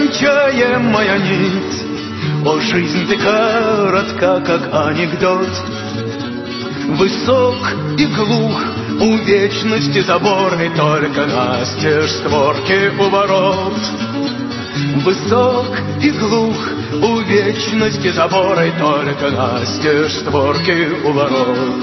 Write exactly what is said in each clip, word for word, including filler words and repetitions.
нескончаемая нить. О, жизнь ты коротка, как анекдот. Высок и глух у вечности забор, и только настежь створки у ворот. Высок и глух у вечности забор, и только настежь створки у ворот.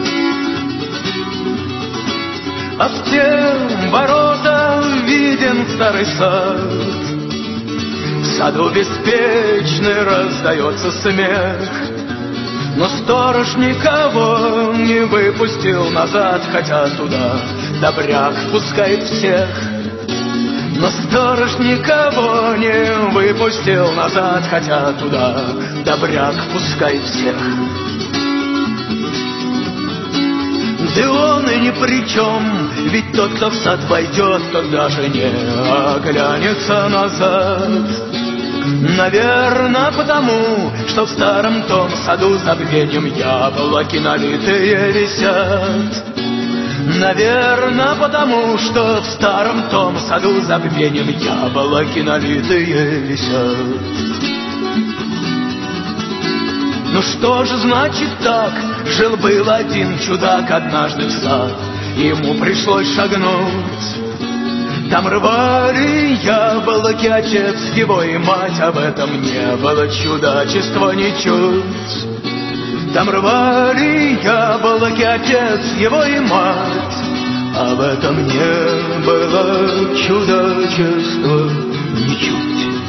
А в те ворота виден старый сад. В саду беспечный раздается смех, но сторож никого не выпустил назад, хотя туда добряк пускает всех. Но сторож никого не выпустил назад, хотя туда добряк пускает всех. Да он и ни при чем, ведь тот, кто в сад войдет, тот даже не оглянется назад. Наверно, потому, что в старом том саду забвеньем яблоки налитые висят. Наверно, потому, что в старом том саду забвеньем яблоки налитые висят. Ну что же значит так? Жил-был один чудак однажды в сад, ему пришлось шагнуть. Там рвали яблоки отец его и мать, а в этом не было чудачества ничуть. Там рвали яблоки отец его и мать, а в этом не было чудачества ничуть.